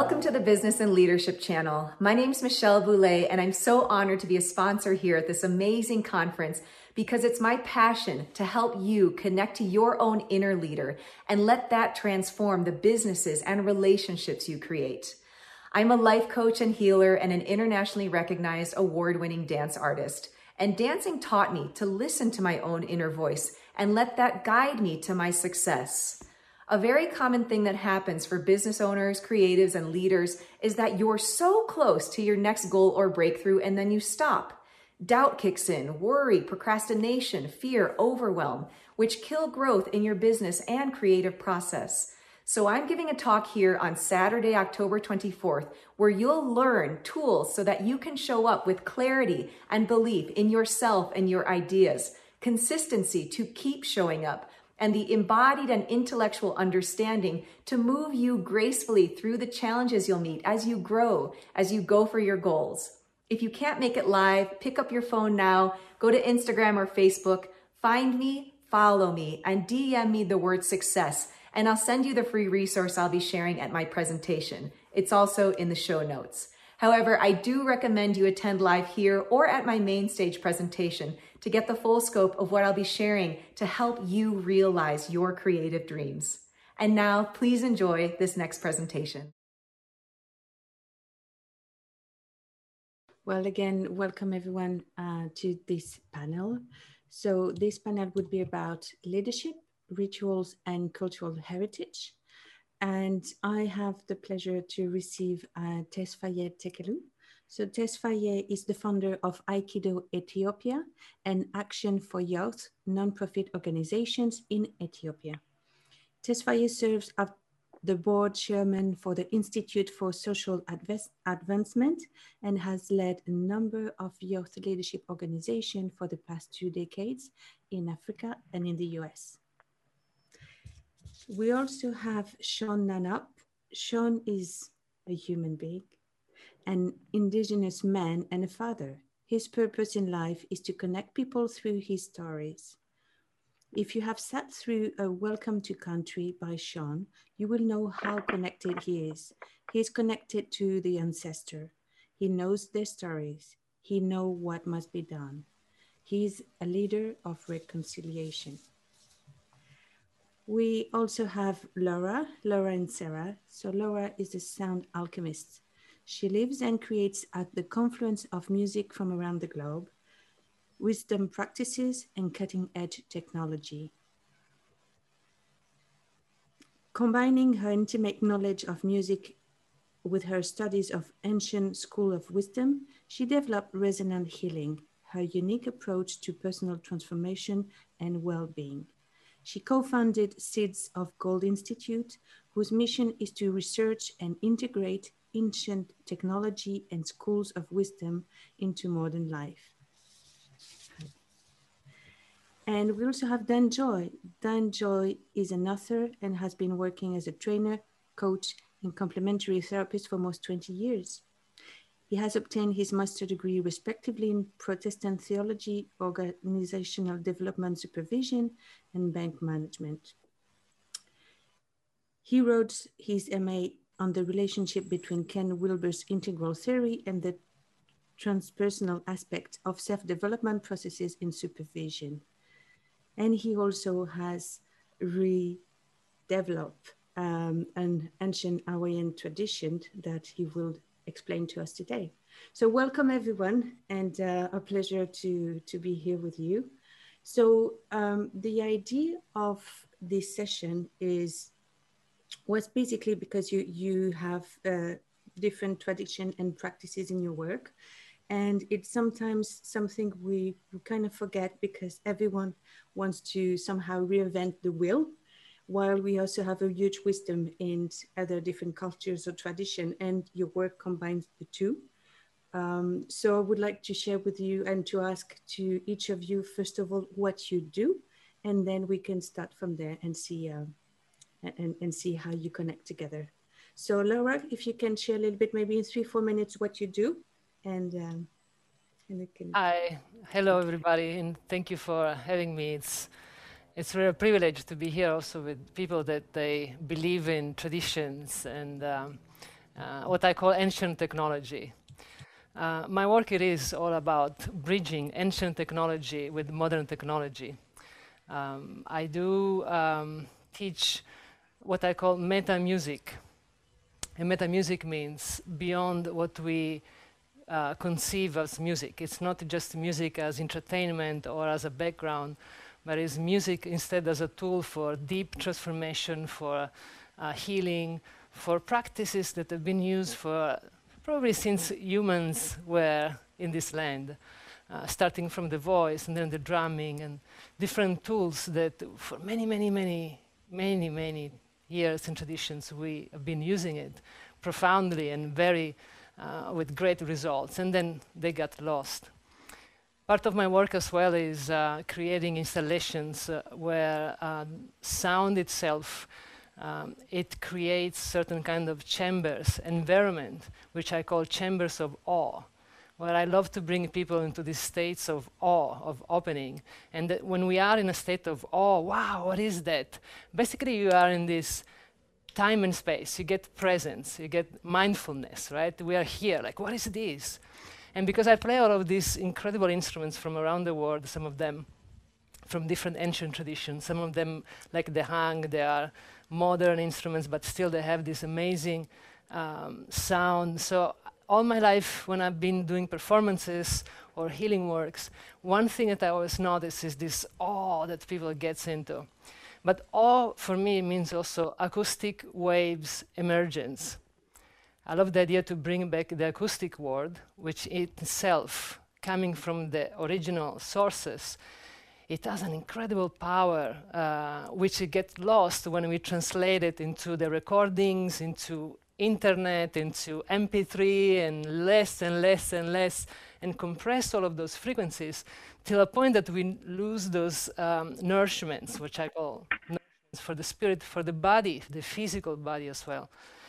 Welcome to the Business and Leadership Channel. My name is Michelle Boulay, and I'm so honored to be a sponsor here at this amazing conference because it's my passion to help you connect to your own inner leader and let that transform the businesses and relationships you create. I'm a life coach and healer and an internationally recognized award-winning dance artist. And dancing taught me to listen to my own inner voice and let that guide me to my success. A very common thing that happens for business owners, creatives, and leaders is that you're so close to your next goal or breakthrough and then you stop. Doubt kicks in, worry, procrastination, fear, overwhelm, which kill growth in your business and creative process. So I'm giving a talk here on Saturday, October 24th, where you'll learn tools so that you can show up with clarity and belief in yourself and your ideas, consistency to keep showing up, and the embodied and intellectual understanding to move you gracefully through the challenges you'll meet as you grow, as you go for your goals. If you can't make it live, pick up your phone now, go to Instagram or Facebook, find me, follow me, and DM me the word success, and I'll send you the free resource I'll be sharing at my presentation. It's also in the show notes. However, I do recommend you attend live here or at my main stage presentation to get the full scope of what I'll be sharing to help you realize your creative dreams. And now, please enjoy this next presentation. Well, again, welcome everyone to this panel. So this panel would be about leadership, rituals, and cultural heritage. And I have the pleasure to receive Tesfaye Tekelu. So Tesfaye is the founder of Aikido Ethiopia and Action for Youth nonprofit organizations in Ethiopia. Tesfaye serves as the board chairman for the Institute for Social Advancement and has led a number of youth leadership organizations for the past 2 decades in Africa and in the US. We also have Sean Nanop. Sean is a human being, an indigenous man and a father. His purpose in life is to connect people through his stories. If you have sat through a Welcome to Country by Sean, you will know how connected he is. He is connected to the ancestor. He knows their stories. He knows what must be done. He is a leader of reconciliation. We also have Laura and Sarah. So Laura is a sound alchemist. She lives and creates at the confluence of music from around the globe, wisdom practices, and cutting-edge technology. Combining her intimate knowledge of music with her studies of ancient school of wisdom, she developed resonant healing, her unique approach to personal transformation and well-being. She co-founded Seeds of Gold Institute, whose mission is to research and integrate ancient technology and schools of wisdom into modern life. And we also have Dan Joy. Dan Joy is an author and has been working as a trainer, coach, and complementary therapist for almost 20 years. He has obtained his master's degree respectively in Protestant theology, organizational development supervision, and bank management. He wrote his MA on the relationship between Ken Wilber's integral theory and the transpersonal aspect of self-development processes in supervision. And he also has redeveloped an ancient Hawaiian tradition that he will explain to us today. So welcome everyone, and a pleasure to be here with you. So the idea of this session was basically because you have different tradition and practices in your work, and it's sometimes something we kind of forget because everyone wants to somehow reinvent the wheel, while we also have a huge wisdom in other different cultures or tradition, and your work combines the two. So I would like to share with you and to ask to each of you, first of all, what you do, and then we can start from there and see how you connect together. So Laura, if you can share a little bit, maybe in 3-4 minutes, what you do, and it can. Hi, hello everybody, and thank you for having me. It's really a privilege to be here also with people that they believe in traditions and what I call ancient technology. My work, it is all about bridging ancient technology with modern technology. I do teach what I call meta music. And meta music means beyond what we conceive as music. It's not just music as entertainment or as a background, but it's music instead as a tool for deep transformation, for healing, for practices that have been used for probably since humans were in this land, starting from the voice and then the drumming and different tools that for many years and traditions we have been using it profoundly and very with great results, and then they got lost. Part of my work as well is creating installations where sound itself it creates certain kind of chambers, environment, which I call chambers of awe, where I love to bring people into these states of awe, of opening. And that when we are in a state of awe, wow, what is that? Basically, you are in this time and space. You get presence, you get mindfulness, right? We are here, like, what is this? And because I play all of these incredible instruments from around the world, some of them from different ancient traditions, some of them, like the hang, they are modern instruments, but still they have this amazing sound. So all my life, when I've been doing performances or healing works, one thing that I always notice is this awe that people get into. But awe, for me, means also acoustic waves emergence. I love the idea to bring back the acoustic world, which itself, coming from the original sources, it has an incredible power, which gets lost when we translate it into the recordings, into internet, into MP3, and less and less and less, and compress all of those frequencies till a point that we lose those nourishments, which I call nourishments for the spirit, for the body, the physical body as well.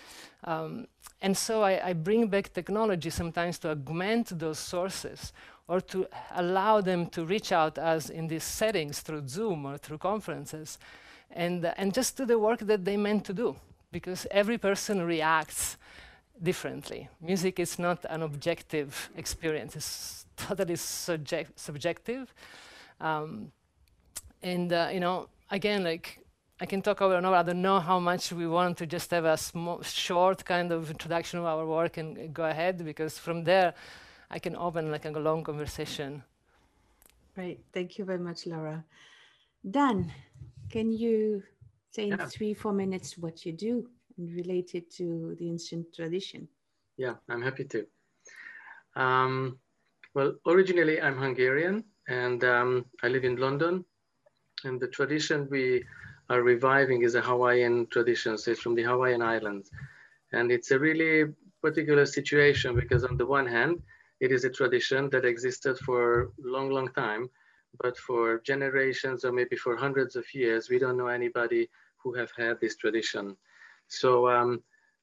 And so I bring back technology sometimes to augment those sources, or to allow them to reach out as in these settings through Zoom or through conferences, and just do the work that they meant to do, because every person reacts differently. Music is not an objective experience, it's totally subjective. You know, again, like, I can talk over and over. I don't know how much we want to just have a short kind of introduction of our work and go ahead, because from there, I can open like a long conversation. Great, thank you very much, Laura. Dan, can you say in 3-4 minutes what you do and relate it to the ancient tradition? Yeah, I'm happy to. Well, originally I'm Hungarian, and I live in London. And the tradition we are reviving is a Hawaiian tradition, so it's from the Hawaiian Islands. And it's a really particular situation because on the one hand, it is a tradition that existed for a long time, but for generations or maybe for hundreds of years, we don't know anybody who have had this tradition. So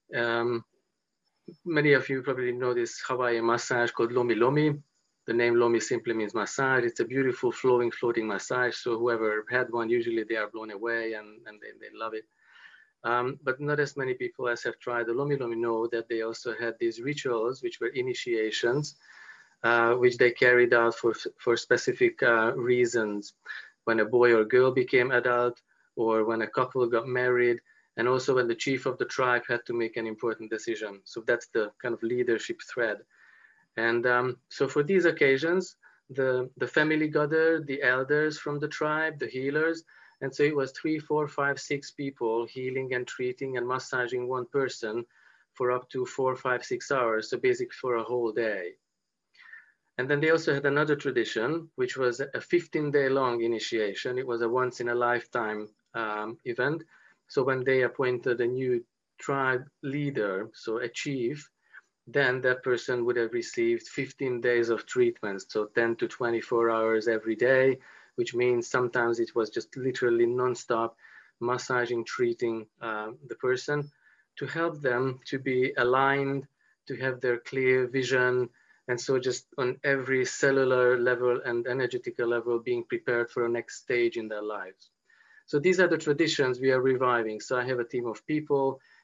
many of you probably know this Hawaiian massage called Lomi Lomi. The name Lomi simply means massage. It's a beautiful flowing, floating massage. So whoever had one, usually they are blown away and they love it. But not as many people as have tried the Lomi Lomi know that they also had these rituals, which were initiations, which they carried out for specific reasons. When a boy or girl became adult, or when a couple got married, and also when the chief of the tribe had to make an important decision. So that's the kind of leadership thread. And so for these occasions, the family gathered, the elders from the tribe, the healers. And so it was 3, 4, 5, 6 people healing and treating and massaging one person for up to 4, 5, 6 hours. So basically for a whole day. And then they also had another tradition, which was a 15-day long initiation. It was a once in a lifetime event. So when they appointed a new tribe leader, so a chief, then that person would have received 15 days of treatment. So 10 to 24 hours every day, which means sometimes it was just literally nonstop massaging, treating the person to help them to be aligned, to have their clear vision. And so just on every cellular level and energetical level, being prepared for a next stage in their lives. So these are the traditions we are reviving. So I have a team of people,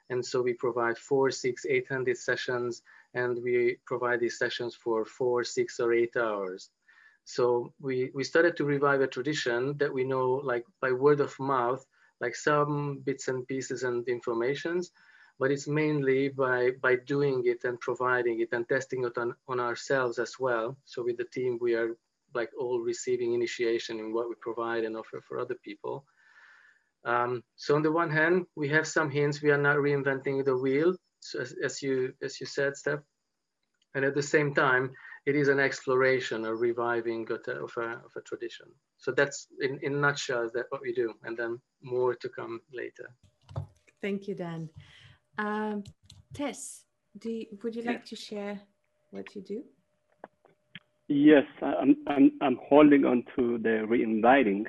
And so we provide 4, 6, 800 sessions, and we provide these sessions for 4, 6, or 8 hours. So we started to revive a tradition that we know, like by word of mouth, like some bits and pieces and informations, but it's mainly by doing it and providing it and testing it on ourselves as well. So with the team, we are like all receiving initiation in what we provide and offer for other people. So on the one hand, we have some hints. We are not reinventing the wheel, so as you said, Steph. And at the same time, it is an exploration, a reviving of a tradition. So that's in a nutshell that what we do, and then more to come later. Thank you, Dan. Tess, would you like to share what you do? Yes, I'm holding on to the reinventing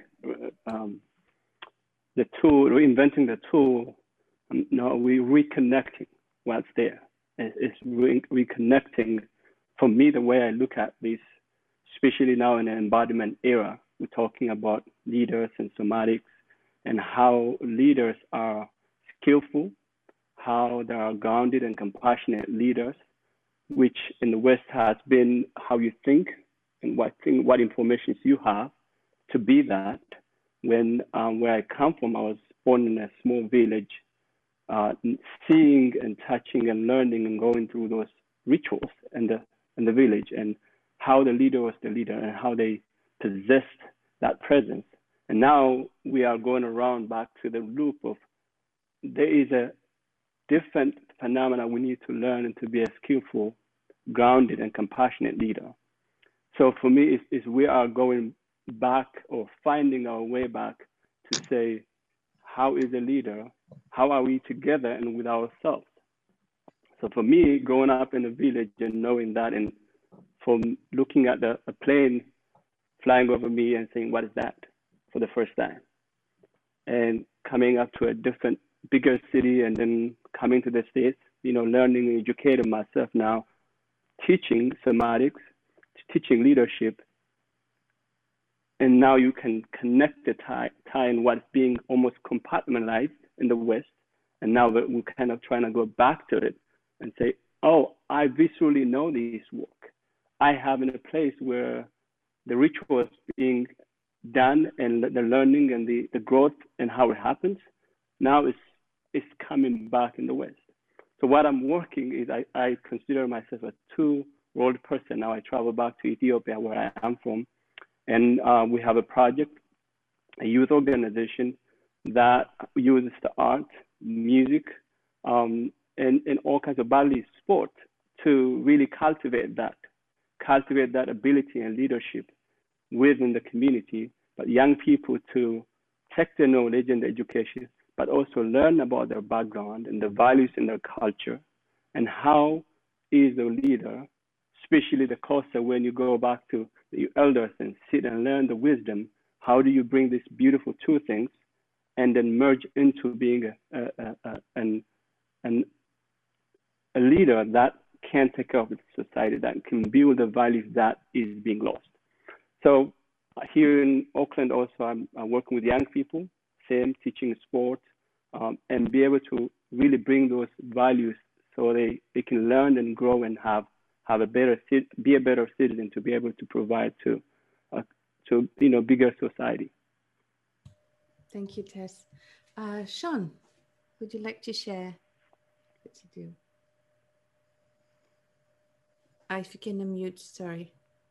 the tool, reinventing the tool. Now we're reconnecting what's there. It's reconnecting. For me, the way I look at this, especially now in an embodiment era, we're talking about leaders and somatics and how leaders are skillful, how they are grounded and compassionate leaders, which in the West has been how you think and what information you have to be that. When where I come from, I was born in a small village, seeing and touching and learning and going through those rituals in the village, and how the leader was the leader and how they possessed that presence. And now we are going around back to the loop of there is a different phenomena we need to learn and to be a skillful, grounded, and compassionate leader. So for me, is we are going back or finding our way back to say, how is a leader? How are we together and with ourselves? So for me, growing up in a village and knowing that, and from looking at a plane flying over me and saying, what is that, for the first time? And coming up to a different, bigger city, and then coming to the States, learning and educating myself now, teaching somatics, teaching leadership. And now you can connect the tie in what's being almost compartmentalized in the West. And now we're kind of trying to go back to it and say, oh, I visually know this work. I have in a place where the ritual is being done and the learning and the growth and how it happens. Now it's coming back in the West. So what I'm working is I consider myself a two-world person. Now I travel back to Ethiopia, where I am from. And we have a project, a youth organization that uses the art, music, and all kinds of bodily sport to really cultivate that ability and leadership within the community, but young people to take the knowledge and the education, but also learn about their background and the values in their culture, and how is the leader, especially the closer when you go back to the elders and sit and learn the wisdom, how do you bring these beautiful two things and then merge into being a leader that can take care of the society, that can build the values that is being lost. So here in Auckland also, I'm working with young people, same, teaching sport, and be able to really bring those values so they can learn and grow and be a better citizen, to be able to provide to bigger society. Thank you, Tess. Sean, would you like to share what you do? If you can unmute, sorry.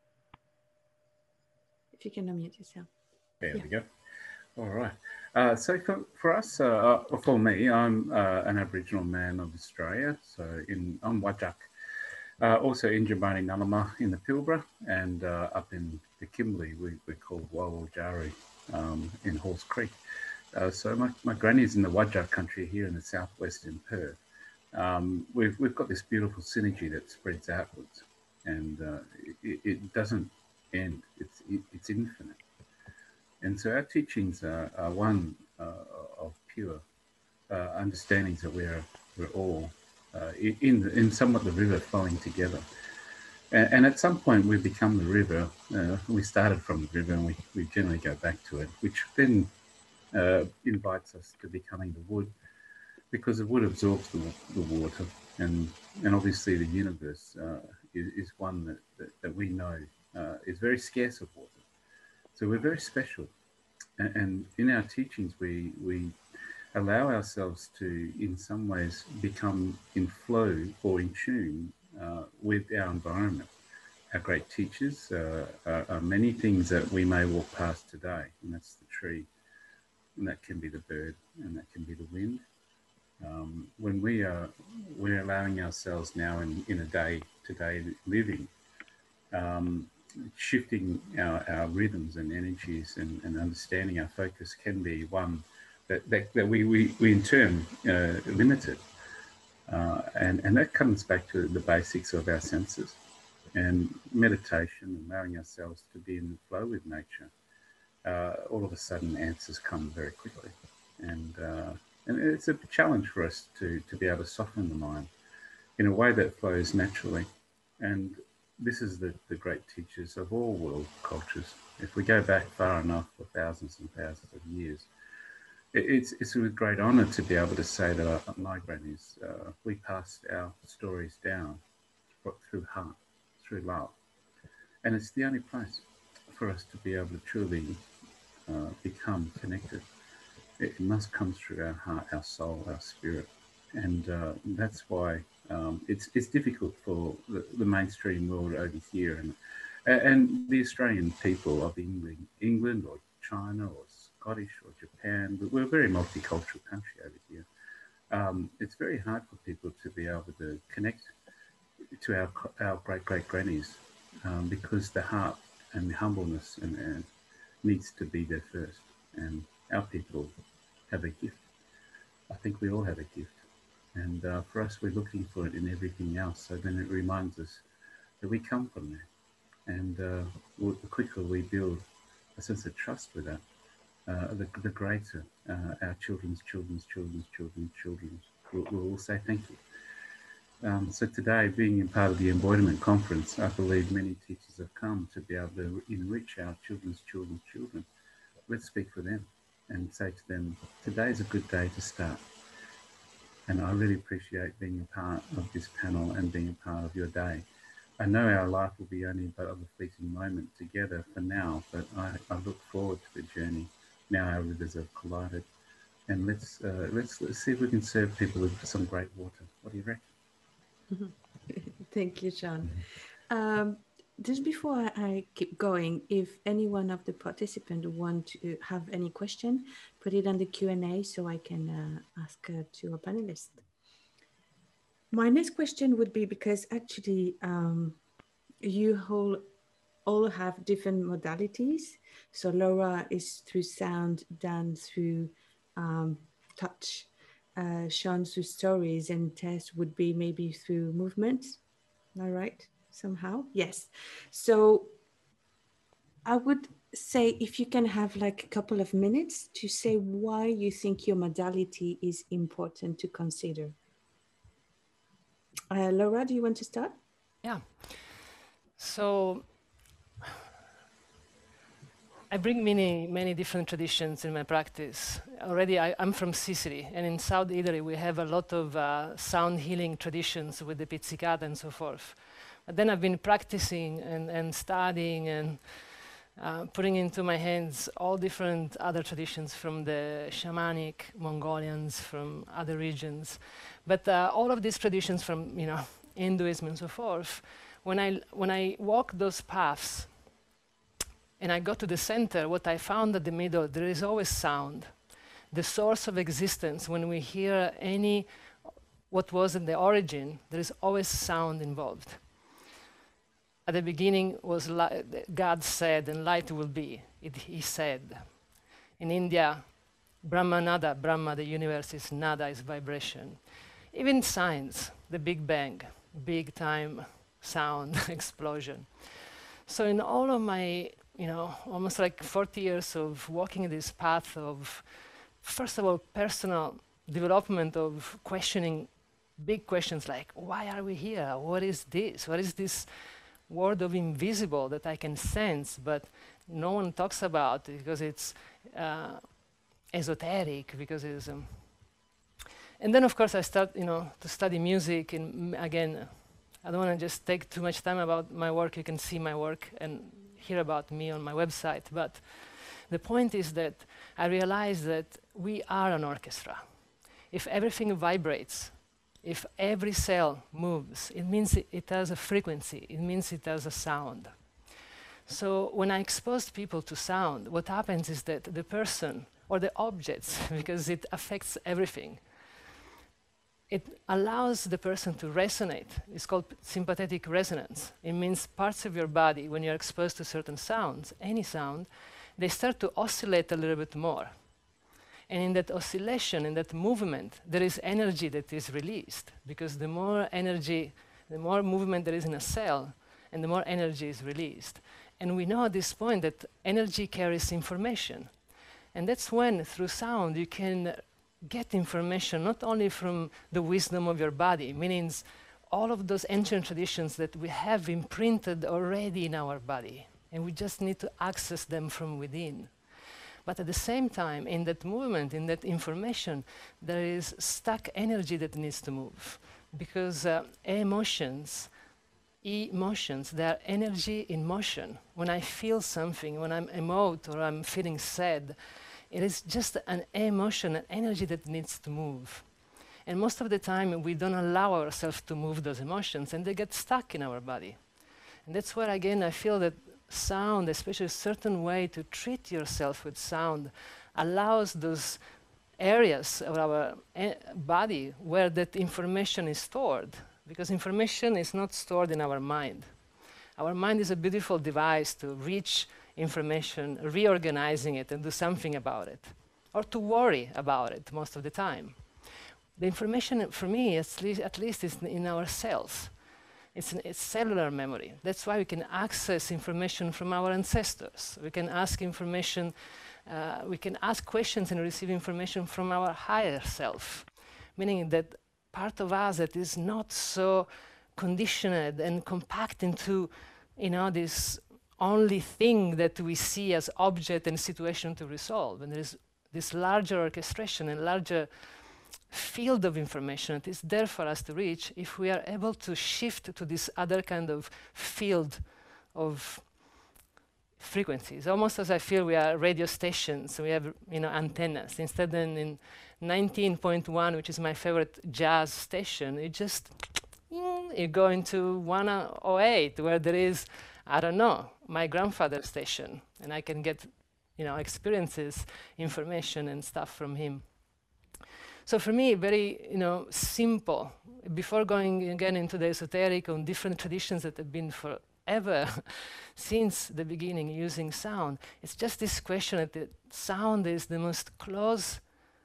If you can unmute yourself. There we go. All right. So for us, for me, I'm an Aboriginal man of Australia. So I'm Whadjuk. Also in Jambani Nalama in the Pilbara, and up in the Kimberley, we're called Wawaljarri in Horse Creek. So my granny's in the Whadjuk country here in the southwest in Perth. We've got this beautiful synergy that spreads outwards, and it doesn't end. It's infinite. And so our teachings are one of pure understandings that we're all in somewhat the river flowing together. And at some point we become the river. We started from the river, and we generally go back to it, which then invites us to becoming the wood, because the wood absorbs the water, and obviously the universe is one that we know is very scarce of water. So we're very special, and in our teachings we allow ourselves to, in some ways, become in flow or in tune with our environment. Our great teachers are many things that we may walk past today, and that's the tree, and that can be the bird, and that can be the wind. When we're allowing ourselves now in a day-to-day living, shifting our rhythms and energies and understanding our focus can be one that we in turn limited. And that comes back to the basics of our senses and meditation, allowing ourselves to be in the flow with nature. All of a sudden answers come very quickly. And it's a challenge for us to be able to soften the mind in a way that flows naturally. And this is the great teachers of all world cultures. If we go back far enough, for thousands and thousands of years, it's with great honour to be able to say that my grannies, we passed our stories down through heart, through love. And it's the only place for us to be able to truly become connected. It must come through our heart, our soul, our spirit. And that's why it's difficult for the mainstream world over here and the Australian people of England or China or Scottish or Japan. But we're a very multicultural country over here. It's very hard for people to be able to connect to our great grannies because the heart and the humbleness and needs to be there first. And our people have a gift. I think we all have a gift. And for us, we're looking for it in everything else. So then it reminds us that we come from there. And the quicker we build a sense of trust with that, the greater our children's will all say thank you. So today, being in part of the Embodiment Conference, I believe many teachers have come to be able to enrich our children's children. Let's speak for them and say to them, today is a good day to start. And I really appreciate being a part of this panel and being a part of your day. I know our life will be only but of a fleeting moment together for now, but I look forward to the journey. Now our rivers have collided, and let's see if we can serve people with some great water. What do you reckon? Thank you, Sean. Just before I keep going, if any one of the participants want to have any question, put it on the Q&A so I can ask to our panelists. My next question would be, because actually you all have different modalities. So Laura is through sound, Dan through touch, Sean through stories, and Tess would be maybe through movement. Am I right? Somehow? Yes. So I would say if you can have like a couple of minutes to say why you think your modality is important to consider. Laura, do you want to start? Yeah. So I bring many different traditions in my practice. Already I'm from Sicily, and in South Italy we have a lot of sound healing traditions with the pizzicata and so forth. But then I've been practicing and studying and putting into my hands all different other traditions from the shamanic Mongolians, from other regions. But all of these traditions from Hinduism and so forth, when I walk those paths and I go to the center, what I found at the middle, there is always sound. The source of existence, when we hear what was in the origin, there is always sound involved. At the beginning was God said, and light will be. He said. In India, Brahma Nada, Brahma, the universe is nada, is vibration. Even science, the Big Bang, big time sound explosion. So in all of my, almost like 40 years of walking this path of, first of all, personal development of questioning big questions like, why are we here? What is this? What is this world of invisible that I can sense, but no one talks about because it's esoteric, because it's And then, of course, I start, to study music. And again, I don't want to just take too much time about my work. You can see my work and hear about me on my website. But the point is that I realized that we are an orchestra. If everything vibrates, if every cell moves, it means it has a frequency. It means it has a sound. So when I expose people to sound, what happens is that the person or the objects, because it affects everything, it allows the person to resonate. It's called sympathetic resonance. It means parts of your body, when you're exposed to certain sounds, any sound, they start to oscillate a little bit more. And in that oscillation, in that movement, there is energy that is released, because the more energy, the more movement there is in a cell, and the more energy is released. And we know at this point that energy carries information. And that's when, through sound, you can get information not only from the wisdom of your body, meaning all of those ancient traditions that we have imprinted already in our body, and we just need to access them from within. But at the same time, in that movement, in that information, there is stuck energy that needs to move. Because emotions, they are energy in motion. When I feel something, when I'm emote or I'm feeling sad, it is just an emotion, an energy that needs to move. And most of the time, we don't allow ourselves to move those emotions, and they get stuck in our body. And that's where, again, I feel that sound, especially a certain way to treat yourself with sound, allows those areas of our body where that information is stored, because information is not stored in our mind. Our mind is a beautiful device to reach information, reorganizing it and do something about it, or to worry about it most of the time. The information, for me, at least is in our cells. It's cellular memory. That's why we can access information from our ancestors. We can ask information, we can ask questions and receive information from our higher self, meaning that part of us that is not so conditioned and compact into, this only thing that we see as object and situation to resolve. And there is this larger orchestration and larger field of information that is there for us to reach if we are able to shift to this other kind of field of frequencies. Almost as I feel we are radio stations, we have antennas. Instead than in 19.1, which is my favorite jazz station, you go into 108 where there is, I don't know, my grandfather's station, and I can get experiences, information and stuff from him. So for me, very simple. Before going again into the esoteric on different traditions that have been forever since the beginning using sound, it's just this question that the sound is the most close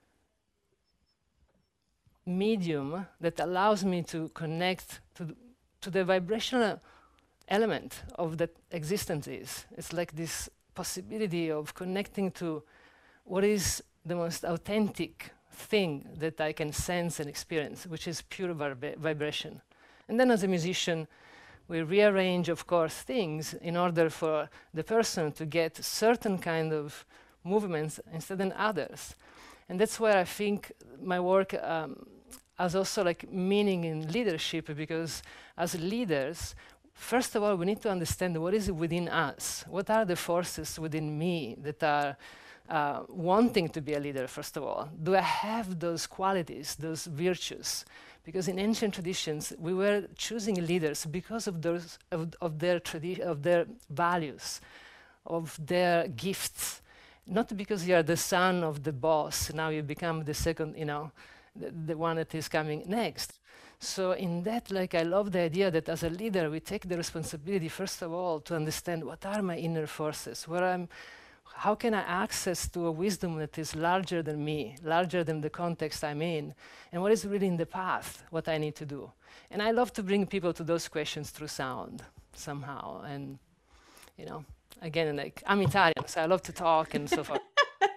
medium that allows me to connect to the vibrational element of that existence is. It's like this possibility of connecting to what is the most authentic thing that I can sense and experience, which is pure vibration. And then as a musician, we rearrange, of course, things in order for the person to get certain kind of movements instead than others. And that's where I think my work has also like meaning in leadership, because as leaders, first of all, we need to understand what is within us. What are the forces within me that are wanting to be a leader, first of all? Do I have those qualities, those virtues? Because in ancient traditions, we were choosing leaders because of those of their values, of their gifts. Not because you are the son of the boss, now you become the second, the one that is coming next. So in that, I love the idea that as a leader, we take the responsibility, first of all, to understand what are my inner forces, how can I access to a wisdom that is larger than me, larger than the context I'm in, and what is really in the path, what I need to do. And I love to bring people to those questions through sound, somehow. And, again, I'm Italian, so I love to talk and so forth.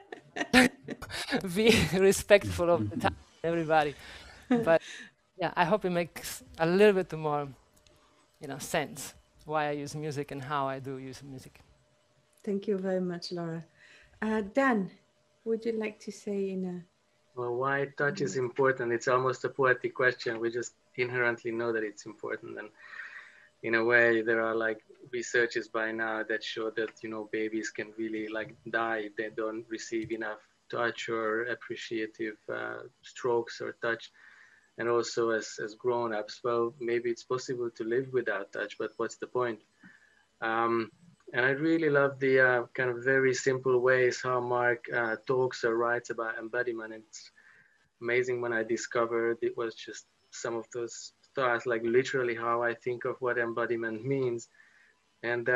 Be respectful of the time, everybody. But, yeah, I hope it makes a little bit more, sense why I use music and how I do use music. Thank you very much, Laura. Dan, would you like to say in a Well, why touch is important? It's almost a poetic question. We just inherently know that it's important. And in a way, there are like researches by now that show that, you know, babies can really like die if they don't receive enough touch or appreciative strokes or touch. And also as grown-ups, well, maybe it's possible to live without touch, but what's the point? And I really love the kind of very simple ways how Mark talks or writes about embodiment. It's amazing when I discovered it was just some of those thoughts, like literally how I think of what embodiment means. And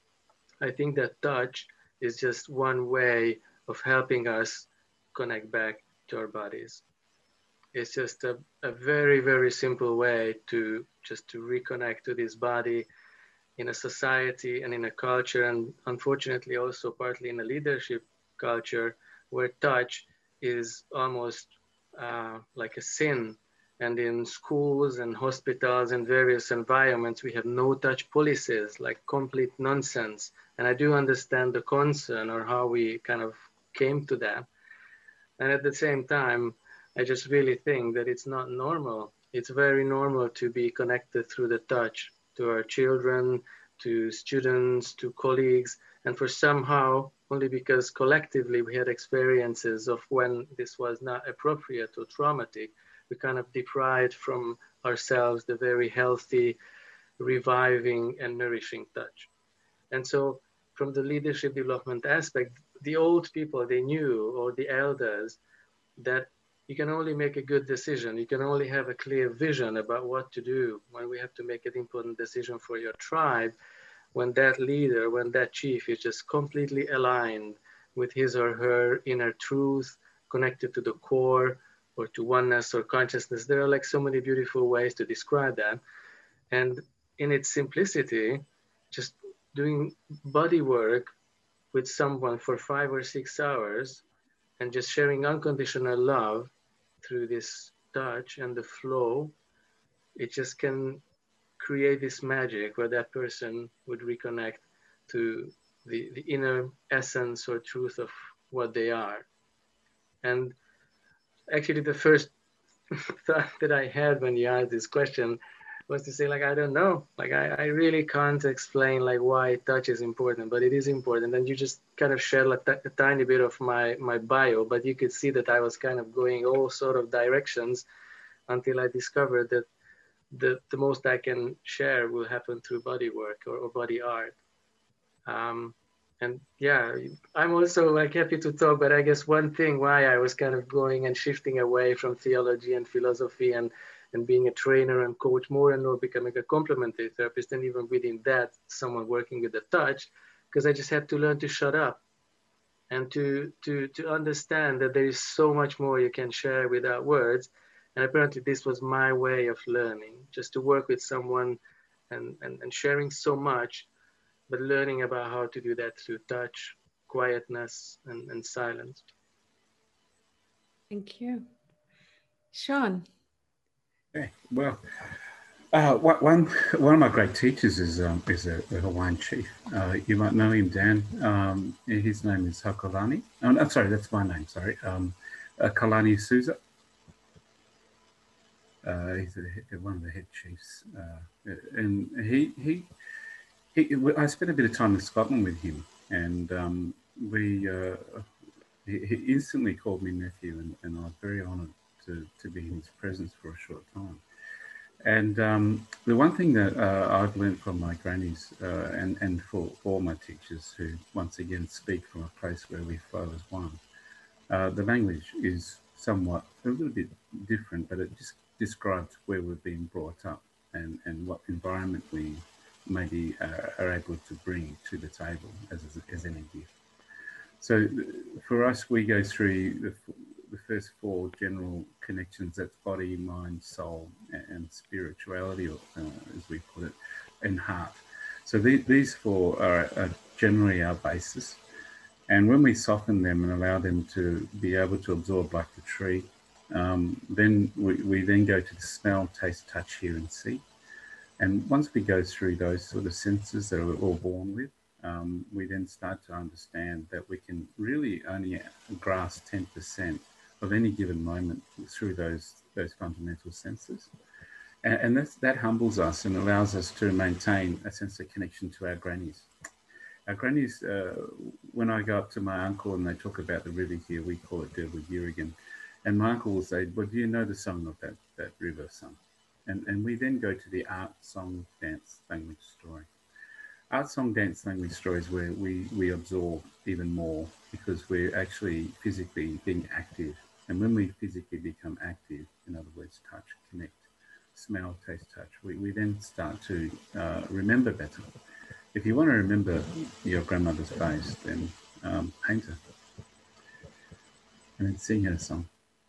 I think that touch is just one way of helping us connect back to our bodies. It's just a very, very simple way to just to reconnect to this body in a society and in a culture, and unfortunately also partly in a leadership culture where touch is almost like a sin. And in schools and hospitals and various environments, we have no touch policies, like complete nonsense. And I do understand the concern or how we kind of came to that. And at the same time, I just really think that it's not normal. It's very normal to be connected through the touch to our children, to students, to colleagues, and for somehow, only because collectively we had experiences of when this was not appropriate or traumatic, we kind of deprived from ourselves the very healthy, reviving and nourishing touch. And so from the leadership development aspect, the old people, they knew, or the elders, that you can only make a good decision. You can only have a clear vision about what to do when we have to make an important decision for your tribe, when that leader, when that chief is just completely aligned with his or her inner truth, connected to the core or to oneness or consciousness. There are like so many beautiful ways to describe that. And in its simplicity, just doing body work with someone for 5 or 6 hours and just sharing unconditional love through this touch and the flow, it just can create this magic where that person would reconnect to the inner essence or truth of what they are. And actually the first thought that I had when you asked this question was to say, like, I don't know, like I really can't explain like why touch is important, but it is important. And you just kind of shared like a tiny bit of my bio, but you could see that I was kind of going all sort of directions until I discovered that the most I can share will happen through body work or body art. And yeah, I'm also like happy to talk, but I guess one thing why I was kind of going and shifting away from theology and philosophy and being a trainer and coach, more and more becoming a complementary therapist, and even within that, someone working with the touch, because I just had to learn to shut up and to understand that there is so much more you can share without words. And apparently this was my way of learning, just to work with someone and sharing so much, but learning about how to do that through touch, quietness, and silence. Thank you. Sean. Okay, well, one of my great teachers is a Hawaiian chief. You might know him, Dan. His name is Hakalani. Oh, I'm sorry, that's my name. Sorry, Kalani Souza. He's one of the head chiefs, and he I spent a bit of time in Scotland with him, and he instantly called me nephew, and I was very honoured to be in his presence for a short time. And the one thing that I've learned from my grannies and for all my teachers who once again speak from a place where we flow as one, the language is somewhat a little bit different, but it just describes where we've been brought up and what environment we maybe are able to bring to the table as any gift. So for us, we go through the first 4 general connections, that's body, mind, soul, and spirituality, or as we put it, and heart. So these 4 are generally our basis. And when we soften them and allow them to be able to absorb like the tree, then we then go to the smell, taste, touch, hear, and see. And once we go through those sort of senses that we're all born with, we then start to understand that we can really only grasp 10% of any given moment through those fundamental senses. And that humbles us and allows us to maintain a sense of connection to our grannies. Our grannies, when I go up to my uncle and they talk about the river here, we call it Derby Yerrigan. And my uncle will say, well, do you know the song of that river, son? And we then go to the art, song, dance, language story. Art, song, dance, language stories where we absorb even more because we're actually physically being active. And when we physically become active, in other words, touch, connect, smell, taste, touch, we then start to remember better. If you want to remember your grandmother's face, then paint her and then sing her a song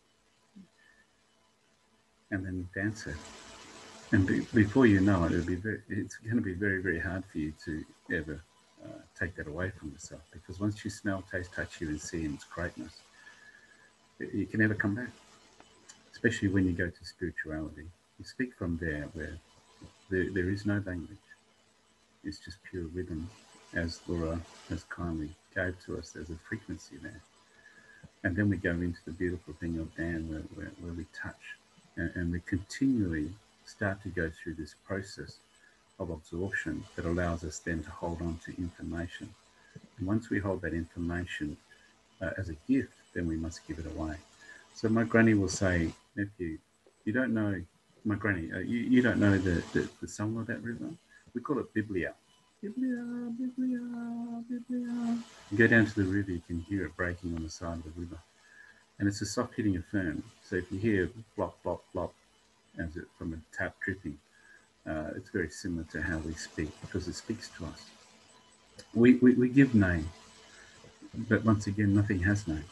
and then dance her. And before you know it, it's going to be very, very hard for you to ever take that away from yourself, because once you smell, taste, touch, hear and see in its greatness, you can never come back, especially when you go to spirituality. You speak from there where there is no language. It's just pure rhythm, as Laura has kindly gave to us. There's a frequency there. And then we go into the beautiful thing of Dan where we touch and we continually start to go through this process of absorption that allows us then to hold on to information. And once we hold that information as a gift, then we must give it away. So my granny will say, nephew, you don't know, my granny, you don't know the song of that river? We call it Biblia. Biblia, Biblia, Biblia. You go down to the river, you can hear it breaking on the side of the river. And it's a soft hitting of fern. So if you hear blop, blop, blop, as it from a tap dripping, it's very similar to how we speak, because it speaks to us. We give name, but once again, nothing has name.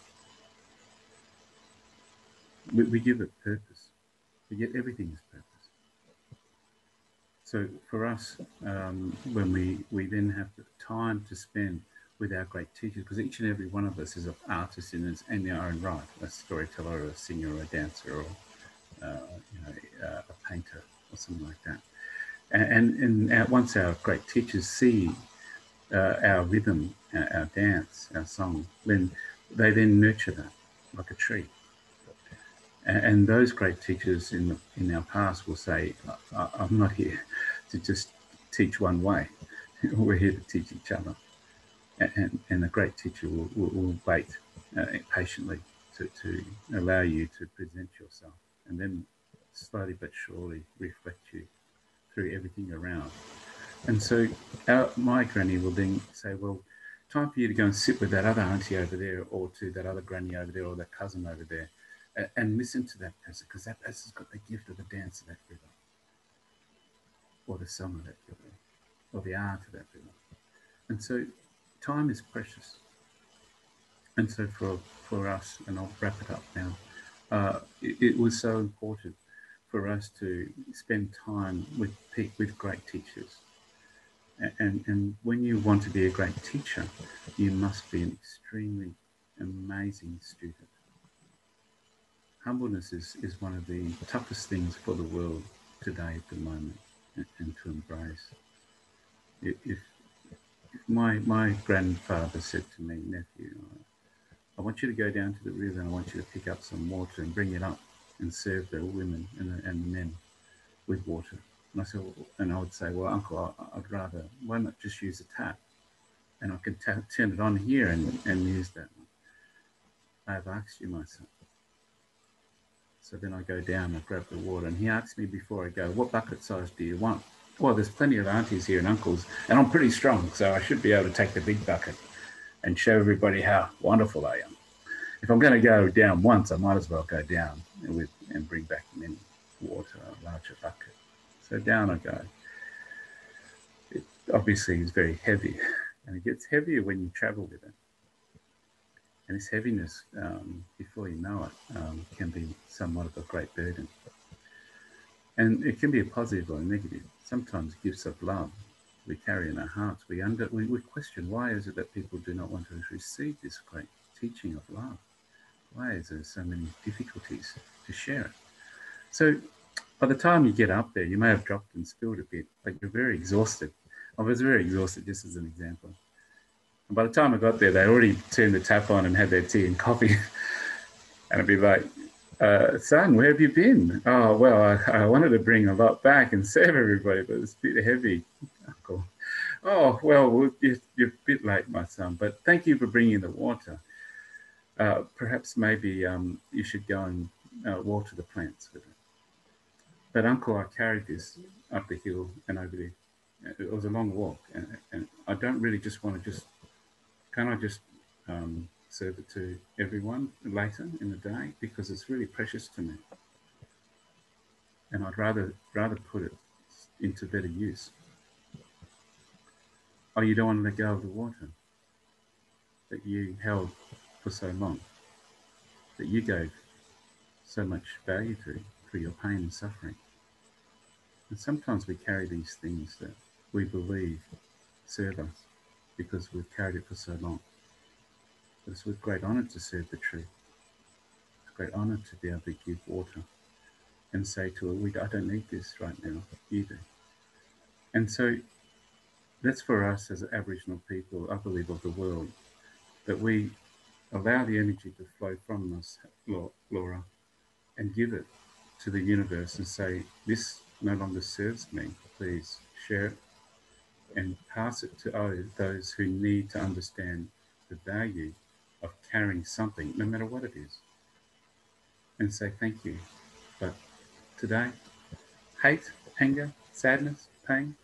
We give it purpose. We get everything as purpose. So for us, when we then have the time to spend with our great teachers, because each and every one of us is an artist in their own right, a storyteller, or a singer, or a dancer, or a painter, or something like that. And once our great teachers see our rhythm, our dance, our song, then they then nurture that like a tree. And those great teachers in our past will say, I'm not here to just teach one way. We're here to teach each other. And a great teacher will wait patiently to allow you to present yourself, and then slowly but surely reflect you through everything around. And so my granny will then say, well, time for you to go and sit with that other auntie over there, or to that other granny over there, or that cousin over there, and listen to that person, because that person's got the gift of the dance of that river, or the song of that river, or the art of that river. And so time is precious. And so for us, and I'll wrap it up now, it was so important for us to spend time with great teachers. And when you want to be a great teacher, you must be an extremely amazing student. Humbleness is one of the toughest things for the world today at the moment, and to embrace. If my grandfather said to me, nephew, I want you to go down to the river and I want you to pick up some water and bring it up and serve the women and the men with water. And I said, and I would say, well, uncle, I'd rather, why not just use a tap? And I can turn it on here and use that one. I have asked you, my son. So then I go down, I grab the water, and he asks me before I go, what bucket size do you want? Well, there's plenty of aunties here and uncles, and I'm pretty strong, so I should be able to take the big bucket and show everybody how wonderful I am. If I'm going to go down once, I might as well go down and bring back many water, a larger bucket. So down I go. It obviously is very heavy, and it gets heavier when you travel with it. And this heaviness, before you know it, can be somewhat of a great burden. And it can be a positive or a negative. Sometimes gifts of love we carry in our hearts. We question, why is it that people do not want to receive this great teaching of love? Why is there so many difficulties to share it? So by the time you get up there, you may have dropped and spilled a bit, but you're very exhausted. I was very exhausted, just as an example. And by the time I got there, they already turned the tap on and had their tea and coffee. And I'd be like, son, where have you been? Oh, well, I wanted to bring a lot back and serve everybody, but it's a bit heavy, Uncle. Oh, well, you're a bit late, my son, but thank you for bringing the water. Perhaps maybe you should go and water the plants with it. But Uncle, I carried this up the hill and over there. It was a long walk, and I don't really just want to can I just serve it to everyone later in the day, because it's really precious to me. And I'd rather put it into better use. Oh, you don't want to let go of the water that you held for so long, that you gave so much value to for your pain and suffering. And sometimes we carry these things that we believe serve us because we've carried it for so long. But it's with great honor to serve the truth. It's a great honor to be able to give water and say to her, I don't need this right now, you do. And so that's for us as Aboriginal people, I believe, of the world, that we allow the energy to flow from us, Laura, and give it to the universe and say, this no longer serves me, please share it and pass it to those who need to understand the value of carrying something, no matter what it is, and say thank you. But today, hate, anger, sadness, pain,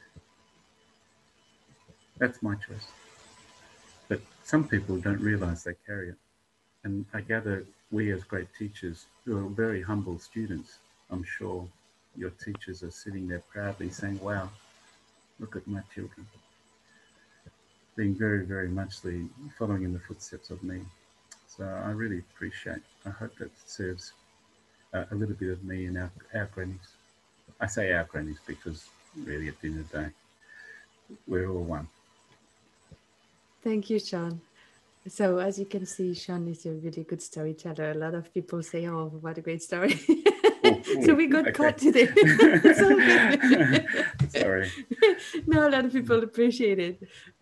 that's my choice. But some people don't realize they carry it. And I gather we as great teachers, who are very humble students, I'm sure your teachers are sitting there proudly saying, wow, look at my children, being very, very much following in the footsteps of me. So I really appreciate, I hope that serves a little bit of me and our grannies. I say our grannies because really at the end of the day, we're all one. Thank you, Sean. So as you can see, Sean is a really good storyteller. A lot of people say, oh, what a great story. So we got caught today. Sorry. No, a lot of people appreciate it.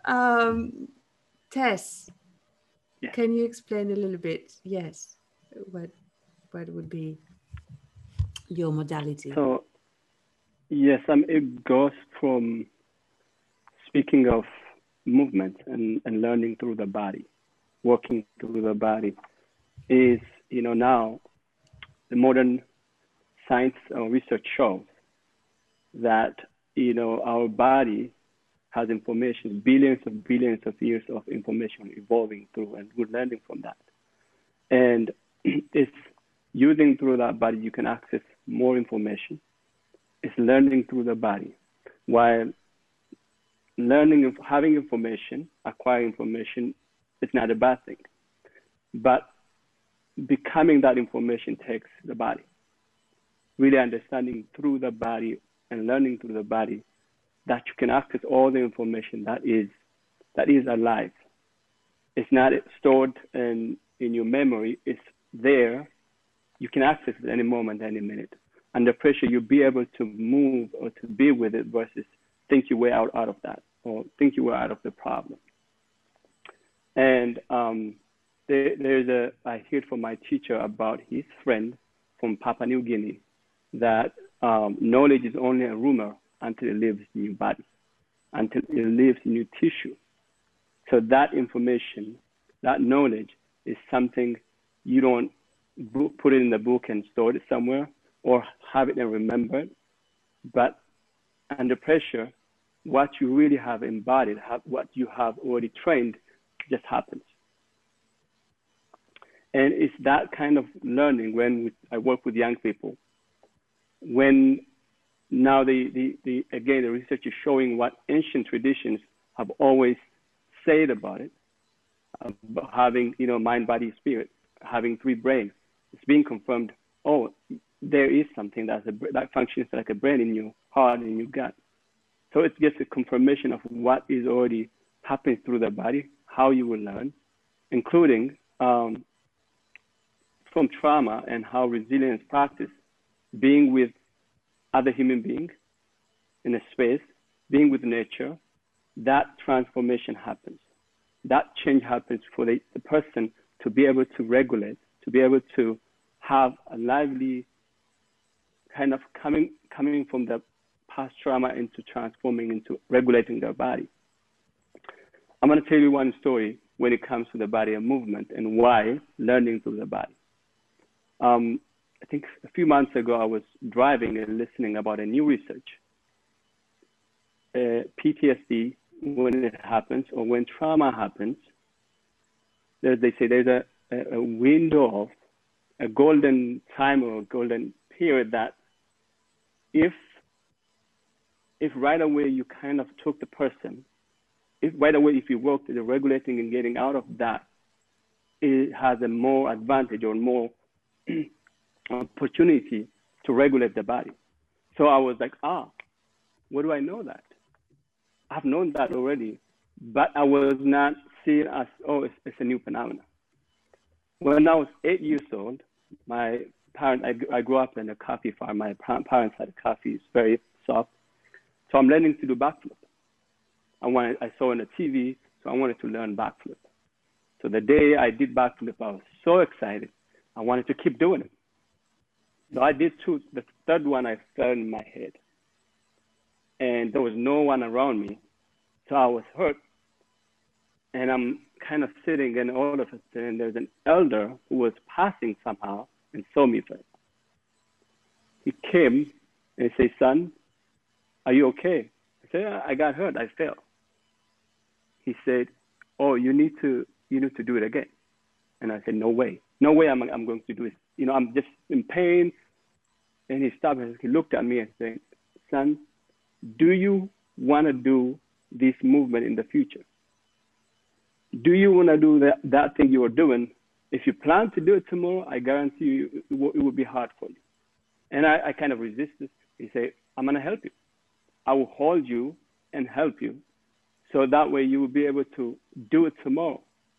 Tess, Yeah. Can you explain a little bit? Yes. What would be your modality? So, yes, it goes from speaking of movement and learning through the body, working through the body is, now the modern science or research shows that, our body has information, billions of years of information evolving through, and we're learning from that. And it's using through that body, you can access more information. It's learning through the body. While learning, having information, acquiring information, it's not a bad thing. But becoming that information takes the body. Really understanding through the body and learning through the body that you can access all the information that is alive. It's not stored in your memory. It's there. You can access it any moment, any minute. Under pressure, you'll be able to move or to be with it versus think you were out of that or think you were out of the problem. And I heard from my teacher about his friend from Papua New Guinea that knowledge is only a rumor until it lives in your body, until it lives in your tissue. So that information, that knowledge is something you don't put it in the book and store it somewhere or have it and remember it. But under pressure, what you really have embodied, what you have already trained, just happens. And it's that kind of learning when I work with young people. When now again, the research is showing what ancient traditions have always said about it, about having, mind, body, spirit, having 3 brains. It's being confirmed, there is something that functions like a brain in your heart and in your gut. So it's just a confirmation of what is already happening through the body, how you will learn, including from trauma and how resilience practice, being with other human beings in a space, being with nature, that transformation happens. That change happens for the person to be able to regulate, to be able to have a lively kind of coming from the past trauma into transforming into regulating their body. I'm going to tell you one story when it comes to the body and movement and why learning through the body. I think a few months ago, I was driving and listening about a new research. PTSD, when it happens or when trauma happens, they say there's a window of a golden time or a golden period that if right away you kind of took the person, if you worked at the regulating and getting out of that, it has a more advantage or more opportunity to regulate the body. So I was like, what do I know that? I've known that already, but I was not seeing as, it's a new phenomenon. When I was 8 years old, my parents, I grew up in a coffee farm. My parents had coffee, it's very soft. So I'm learning to do backflip. I saw on the TV, so I wanted to learn backflip. So the day I did backflip, I was so excited. I wanted to keep doing it. So I did two. The third one, I fell in my head. And there was no one around me. So I was hurt. And I'm kind of sitting, and all of a sudden, there's an elder who was passing somehow and saw me fall. He came and said, "Son, are you okay?" I said, "I got hurt. I fell." He said, "Oh, you need to do it again." And I said, "No way I'm going to do it. I'm just in pain." And he stopped and he looked at me and said, "Son, do you want to do this movement in the future? Do you want to do that thing you are doing? If you plan to do it tomorrow, I guarantee you it will be hard for you." And I kind of resisted. He said, "I'm going to help you. I will hold you and help you. So that way you will be able to do it tomorrow."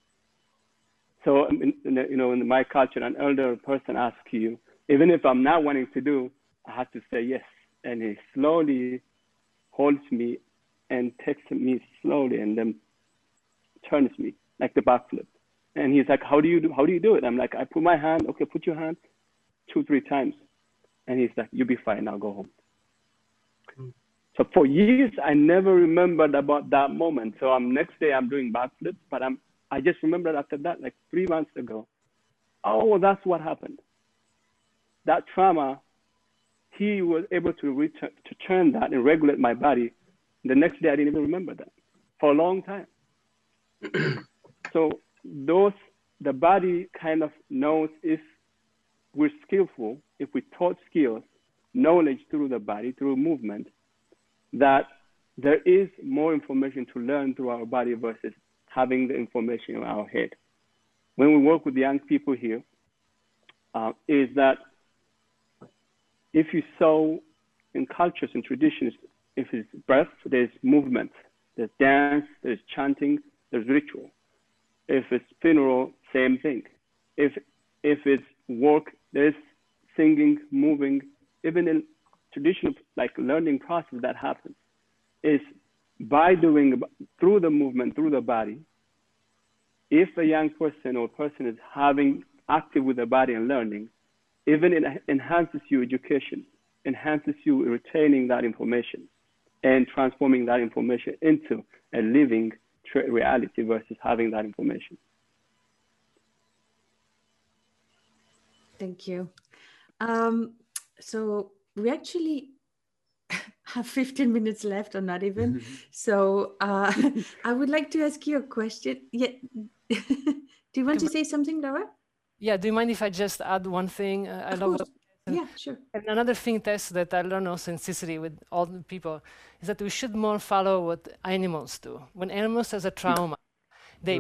So, in my culture, an elder person asks you, even if I'm not wanting to do, I have to say yes. And he slowly holds me and takes me slowly and then turns me like the backflip. And he's like, how do you do it? I'm like, I put my hand, okay, put your hand 2-3 times. And he's like, "You'll be fine, now go home." So for years, I never remembered about that moment. So next day I'm doing backflips, but I just remembered after that, like 3 months ago, oh, that's what happened. That trauma, he was able to turn that and regulate my body. The next day, I didn't even remember that for a long time. So the body kind of knows if we're skillful, if we taught skills, knowledge through the body, through movement, that there is more information to learn through our body versus having the information in our head. When we work with the young people here, is that if you saw in cultures and traditions, if it's breath, there's movement, there's dance, there's chanting, there's ritual. If it's funeral, same thing. If it's work, there's singing, moving. Even in traditional learning process that happens is by doing through the movement, through the body. If a young person or person is having active with the body and learning, even it enhances your education, enhances you retaining that information and transforming that information into a living reality versus having that information. Thank you. So we actually have 15 minutes left, or not even. So I would like to ask you a question. Yeah. Do you want to say something, Laura? Yeah, do you mind if I just add one thing? I love it. Yeah, sure. And another thing, Tess, that I learned also in Sicily with all the people is that we should more follow what animals do. When animals has a trauma, they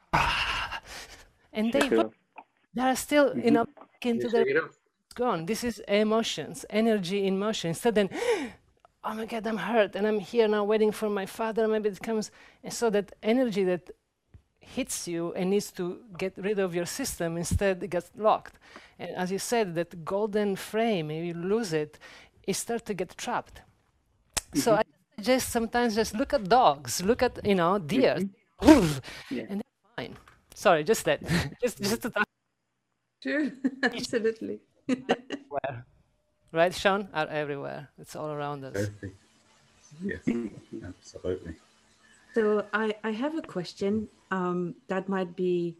and they are still into their gone. This is emotions, energy in motion. Instead, then, oh my God, I'm hurt, and I'm here now waiting for my father. Maybe it comes, and so that energy that hits you and needs to get rid of your system, instead it gets locked. And as you said, that golden frame, if you lose it, it starts to get trapped. So I just sometimes just look at dogs, look at deer, and they're fine. Sorry, just that, just to talk. True. Absolutely. Everywhere. Right, Sean? Are everywhere. It's all around us. Perfect. Yes, absolutely. So I have a question that might be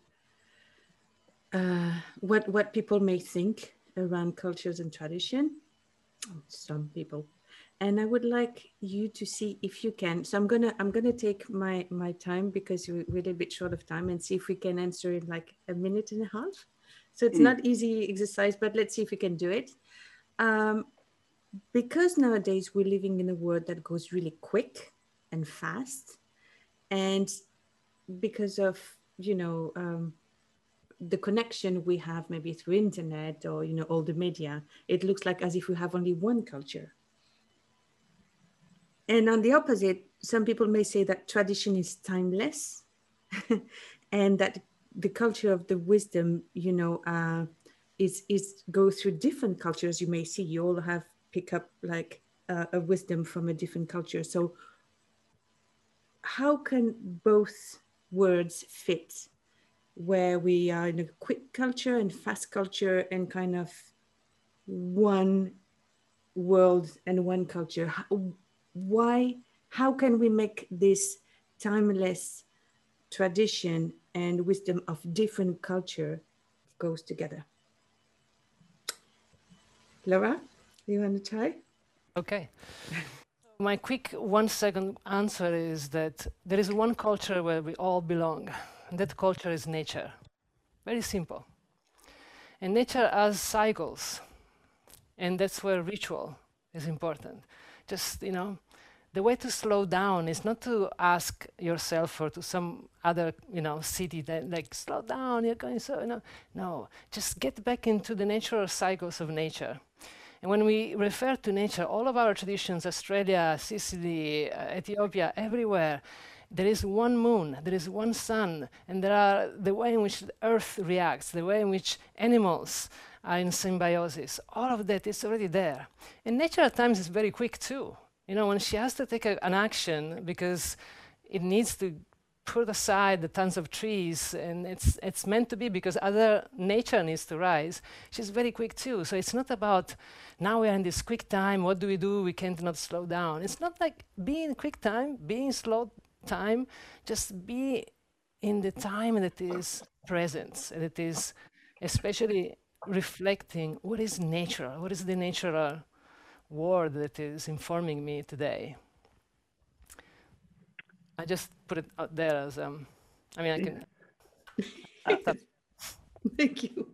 what people may think around cultures and tradition. Some people, and I would like you to see if you can. So I'm gonna take my time because we're a little bit short of time, and see if we can answer in like a minute and a half. So it's not easy exercise, but let's see if we can do it. Because nowadays we're living in a world that goes really quick and fast, and because of the connection we have maybe through internet or all the media, it looks like as if we have only one culture. And on the opposite, some people may say that tradition is timeless and that the culture of the wisdom is go through different cultures. You may see you all have pick up like a wisdom from a different culture. So how can both words fit, where we are in a quick culture and fast culture and kind of one world and one culture? How can we make this timeless tradition and wisdom of different culture goes together? Laura, you want to try? Okay. My quick 1 second answer is that there is one culture where we all belong, and that culture is nature. Very simple. And nature has cycles, and that's where ritual is important. Just, the way to slow down is not to ask yourself or to some other, city that like, slow down, you're going so, no, just get back into the natural cycles of nature. And when we refer to nature, all of our traditions, Australia, Sicily, Ethiopia, everywhere, there is one moon, there is one sun, and there are the way in which the earth reacts, the way in which animals are in symbiosis. All of that is already there. And nature at times is very quick too. When she has to take an action because it needs to put aside the tons of trees, and it's meant to be because other nature needs to rise, she's very quick too. So it's not about now we are in this quick time, what do? We can't not slow down. It's not like being quick time, being slow time, just be in the time that is presence, and it is especially reflecting what is natural, what is the natural word that is informing me today. I just put it out there as, I can... Thank you.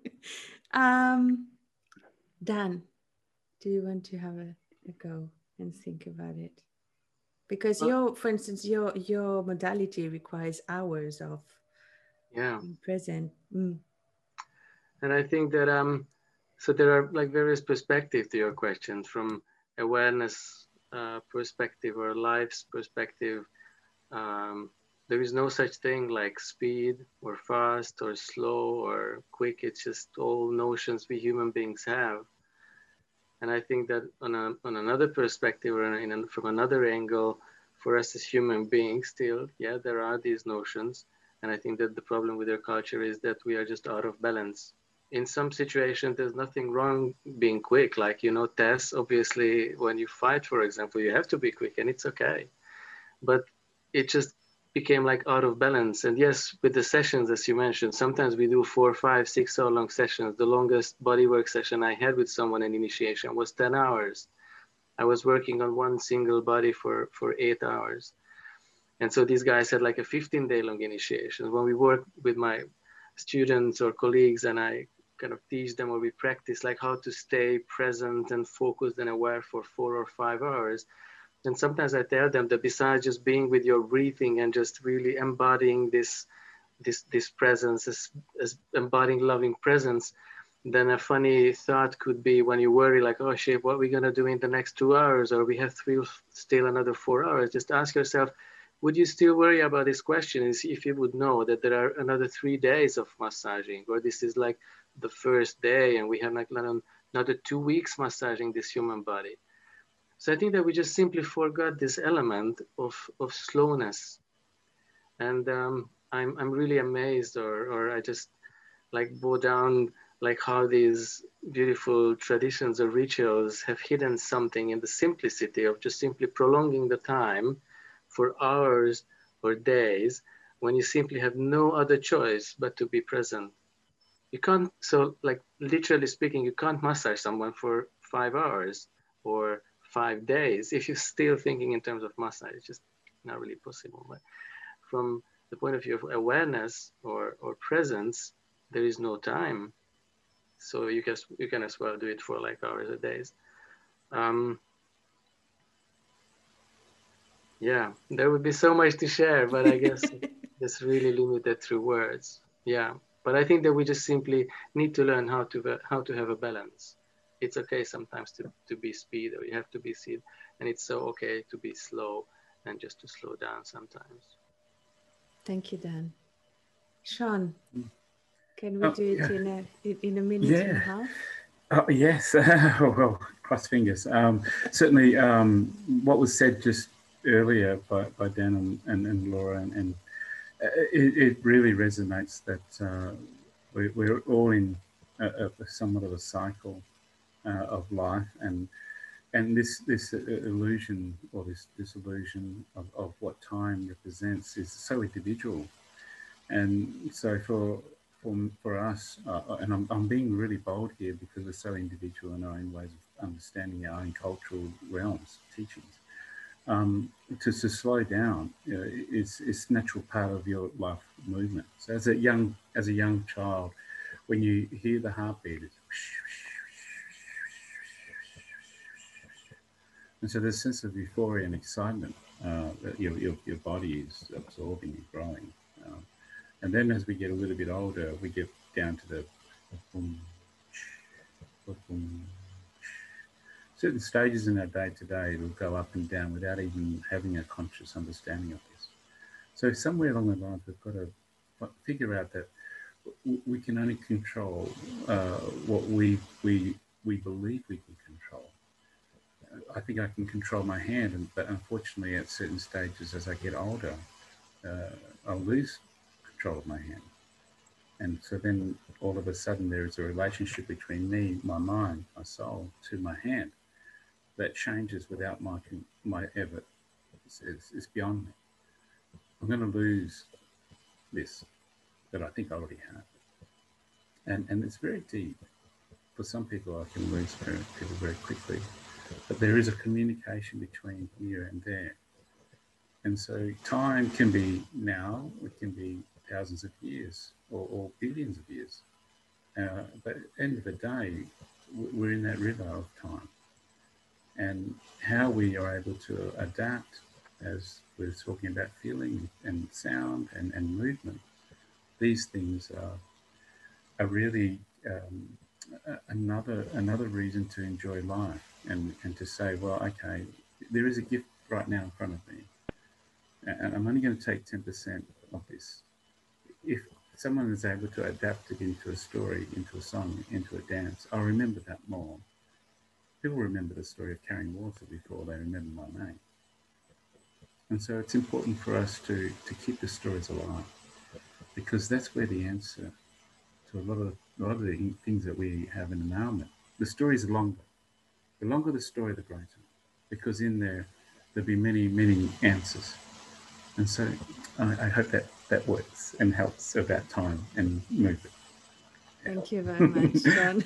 Dan, do you want to have a go and think about it? Because for instance, your modality requires hours of present. And I think that, so there are like various perspectives to your question, from awareness perspective or life's perspective. There is no such thing like speed or fast or slow or quick. It's just all notions we human beings have. And I think that on another perspective or from another angle, for us as human beings still, there are these notions. And I think that the problem with our culture is that we are just out of balance. In some situations, there's nothing wrong being quick. Like, Tess, obviously, when you fight, for example, you have to be quick and it's okay. But it just became like out of balance. And yes, with the sessions, as you mentioned, sometimes we do 4, 5, 6 hour long sessions. The longest bodywork session I had with someone in initiation was 10 hours. I was working on one single body for 8 hours. And so these guys had like a 15-day long initiation. When we work with my students or colleagues and I kind of teach them or we practice like how to stay present and focused and aware for 4 or 5 hours. And sometimes I tell them that besides just being with your breathing and just really embodying this presence, as embodying loving presence, then a funny thought could be when you worry like, oh shit, what are we gonna do in the next 2 hours? Or we have still another 4 hours. Just ask yourself, would you still worry about this question if you would know that there are another 3 days of massaging, or this is like the first day and we have like another 2 weeks massaging this human body? So I think that we just simply forgot this element of slowness. And I'm really amazed, or I just like bow down like how these beautiful traditions or rituals have hidden something in the simplicity of just simply prolonging the time for hours or days when you simply have no other choice but to be present. You can't, so like literally speaking, you can't massage someone for 5 hours or 5 days if you're still thinking in terms of massage. It's just not really possible. But from the point of view of awareness or presence, there is no time. So you can as well do it for like hours or days. Yeah, there would be so much to share, but I guess it's really limited through words. Yeah, but I think that we just simply need to learn how to have a balance. It's okay sometimes to be speed, or you have to be speed, and it's so okay to be slow and just to slow down sometimes. Thank you, Dan. Sean, can we do it in a minute and a half? Yes. Well, cross fingers. Certainly, what was said just earlier by Dan and Laura, and it really resonates that we're all in somewhat of a cycle of life, and this illusion, or this illusion of what time represents, is so individual. And so for us, and I'm being really bold here because we're so individual in our own ways of understanding our own cultural realms, teachings. To slow down, it's natural part of your life movement. So as a young child, when you hear the heartbeat, it's and so there's a sense of euphoria and excitement that your body is absorbing and growing. And then as we get a little bit older, we get down to the boom, boom. Certain stages in our day-to-day will go up and down without even having a conscious understanding of this. So somewhere along the line, we've got to figure out that we can only control what we believe we can control. I think I can control my hand, but unfortunately at certain stages as I get older, I'll lose control of my hand. And so then all of a sudden there is a relationship between me, my mind, my soul, to my hand that changes without my effort. It's beyond me. I'm going to lose this that I think I already have. And it's very deep. For some people, I can lose people very quickly. But there is a communication between here and there. And so time can be now, it can be thousands of years or billions of years. But at the end of the day, we're in that river of time. And how we are able to adapt, as we're talking about feeling and sound and movement, these things are really another reason to enjoy life and to say, well, okay, there is a gift right now in front of me, and I'm only going to take 10% of this. If someone is able to adapt it into a story, into a song, into a dance, I'll remember that more. People remember the story of carrying water before they remember my name. And so it's important for us to keep the stories alive, because that's where the answer to a lot of the things that we have in enmeshment. The stories are longer. The longer the story, the greater, because in there'll be many, many answers. And so I hope that works and helps about time and movement. Thank you very much, John.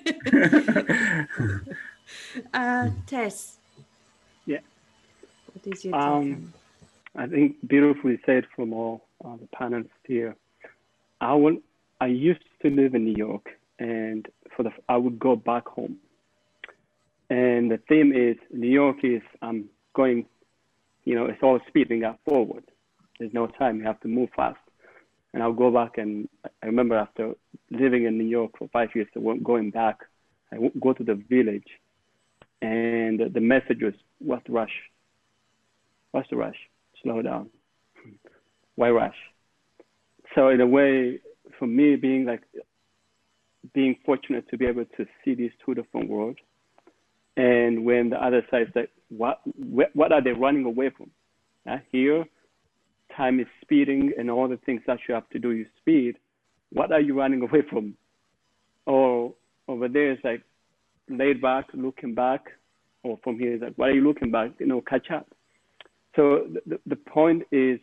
Tess. Yeah. What is your take on? I think beautifully said from all the panelists here. I used to live in New York, and I would go back home. And the theme is New York is going, it's all speeding up forward. There's no time, you have to move fast. And I'll go back, and I remember after living in New York for 5 years, going back, I would go to the village, and the message was, what's the rush? What's the rush? Slow down. Why rush? So in a way, for me, being fortunate to be able to see these two different worlds, and when the other side is like, what are they running away from? Here, time is speeding, and all the things that you have to do, you speed. What are you running away from? or over there is like laid back, looking back, or from here is like, why are you looking back? You know, catch up. So the point is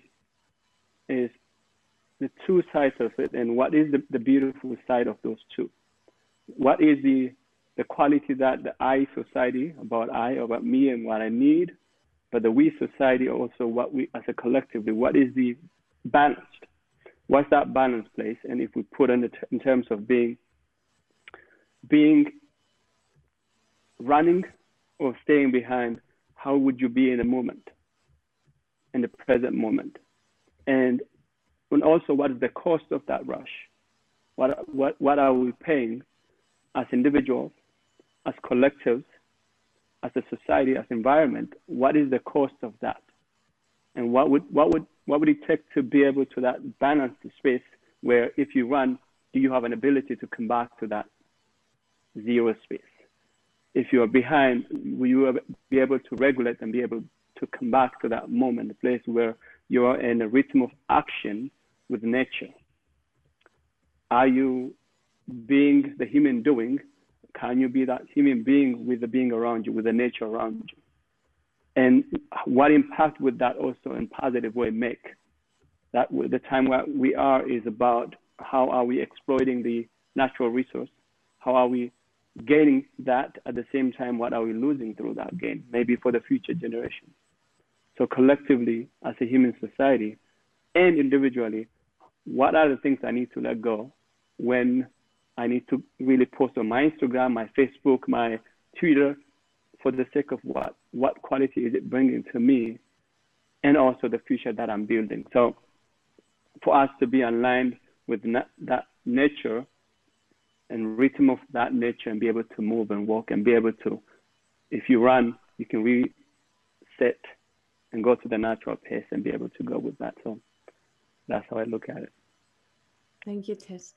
the two sides of it, and what is the beautiful side of those two? What is the quality that the I society, about me and what I need, but the we society also what we as a collectively, what is the balanced? What's that balance place? And if we put in terms of being running or staying behind, how would you be in the moment, in the present moment? And also, what is the cost of that rush? What are we paying as individuals, as collectives, as a society, as environment? What is the cost of that? And what would it take to be able to that balanced space where if you run, do you have an ability to come back to that zero space? If you are behind, will you be able to regulate and be able to come back to that moment, the place where you are in a rhythm of action with nature? Are you being the human doing? Can you be that human being with the being around you, with the nature around you? And what impact would that also in positive way make? That the time where we are is about how are we exploiting the natural resource? How are we gaining that at the same time? What are we losing through that gain? Maybe for the future generation. So collectively, as a human society and individually, what are the things I need to let go when I need to really post on my Instagram, my Facebook, my Twitter, for the sake of what quality is it bringing to me and also the future that I'm building. So for us to be aligned with that nature and rhythm of that nature and be able to move and walk and be able to, if you run, you can reset and go to the natural pace and be able to go with that. So that's how I look at it. Thank you, Tess.